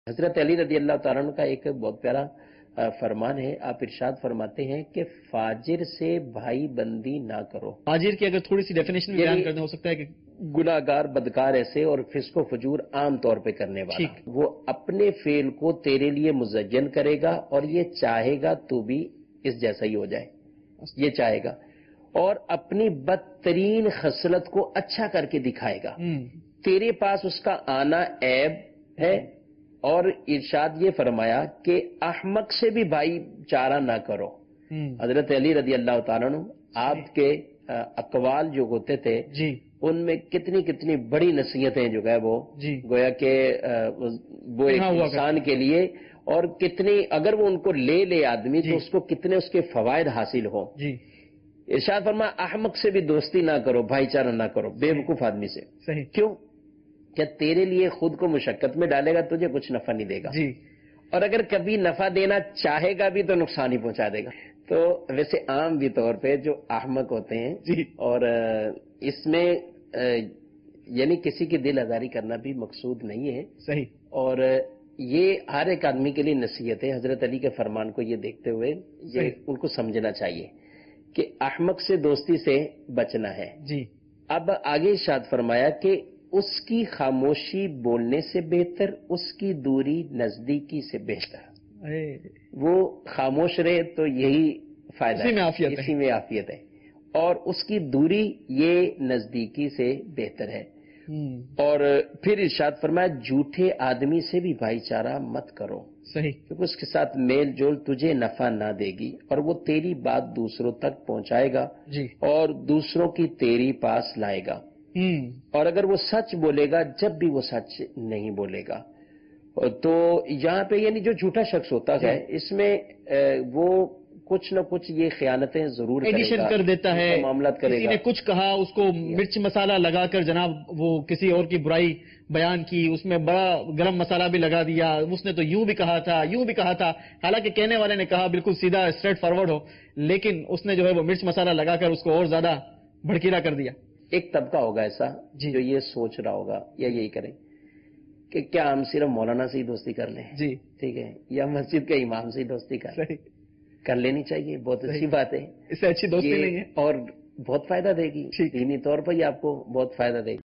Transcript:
حضرت علی رضی اللہ تعالیٰ عنہ کا ایک بہت پیارا فرمان ہے، آپ ارشاد فرماتے ہیں کہ فاجر سے بھائی بندی نہ کرو. فاجر کی اگر تھوڑی سی ڈیفینیشن بیان کرنا ہو سکتا ہے کہ گناہگار، بدکار ایسے اور فسق و فجور عام طور پہ کرنے والا، وہ اپنے فعل کو تیرے لیے مزین کرے گا اور یہ چاہے گا تو بھی اس جیسا ہی ہو جائے، یہ چاہے گا، اور اپنی بدترین خصلت کو اچھا کر کے دکھائے گا. تیرے پاس اس کا آنا عیب ہے. اور ارشاد یہ فرمایا کہ احمق سے بھی بھائی چارہ نہ کرو. حضرت علی رضی اللہ تعالیٰ عنہ آپ کے اقوال جو ہوتے تھے ان میں کتنی کتنی بڑی نصیحتیں جو ہے وہ گویا کہ وہ ایک انسان کے لیے، اور کتنی اگر وہ ان کو لے آدمی تو اس کو کتنے اس کے فوائد حاصل ہوں. ارشاد فرمایا احمق سے بھی دوستی نہ کرو، بھائی چارہ نہ کرو، بے وقوف آدمی سے. کیوں؟ کہ تیرے لیے خود کو مشقت میں ڈالے گا، تجھے کچھ نفع نہیں دے گا، اور اگر کبھی نفع دینا چاہے گا بھی تو نقصان ہی پہنچا دے گا. تو ویسے عام بھی طور پہ جو احمق ہوتے ہیں اور اس میں یعنی کسی کی دل آزاری کرنا بھی مقصود نہیں ہے. صحیح. اور یہ ہر ایک آدمی کے لیے نصیحت ہے. حضرت علی کے فرمان کو یہ دیکھتے ہوئے یہ ان کو سمجھنا چاہیے کہ احمق سے دوستی سے بچنا ہے. اب آگے ارشاد فرمایا کہ اس کی خاموشی بولنے سے بہتر، اس کی دوری نزدیکی سے بہتر. وہ خاموش رہے تو یہی فائدہ ہے، اسی میں عافیت ہے، اور اس کی دوری یہ نزدیکی سے بہتر ہے. اور پھر ارشاد فرمایا جھوٹے آدمی سے بھی بھائی چارہ مت کرو. صحیح. کیونکہ اس کے ساتھ میل جول تجھے نفع نہ دے گی، اور وہ تیری بات دوسروں تک پہنچائے گا اور دوسروں کی تیری پاس لائے گا. اور اگر وہ سچ بولے گا جب بھی وہ سچ نہیں بولے گا. تو یہاں پہ یعنی جو جھوٹا شخص ہوتا ہے اس میں وہ کچھ نہ کچھ یہ خیانتیں ضرور ایڈیشن کر دیتا ہے، معاملات کرے گا. کسی نے کچھ کہا اس کو مرچ مسالہ لگا کر جناب وہ کسی اور کی برائی بیان کی، اس میں بڑا گرم مسالہ بھی لگا دیا، اس نے تو یوں بھی کہا تھا یوں بھی کہا تھا، حالانکہ کہنے والے نے کہا بالکل سیدھا اسٹریٹ فارورڈ ہو، لیکن اس نے جو ہے وہ مرچ مسالہ لگا کر اس کو اور زیادہ بھڑکیلا کر دیا. ایک طبقہ ہوگا ایسا جو یہ سوچ رہا ہوگا یا یہی کریں کہ کیا ہم صرف مولانا سے ہی دوستی کر لیں، ٹھیک ہے، یا مسجد کے امام سے ہی دوستی کر لینی چاہیے. بہت اچھی بات ہے، اس سے اچھی دوستی نہیں ہے اور بہت فائدہ دے گی، دینی طور پر ہی آپ کو بہت فائدہ دے گی.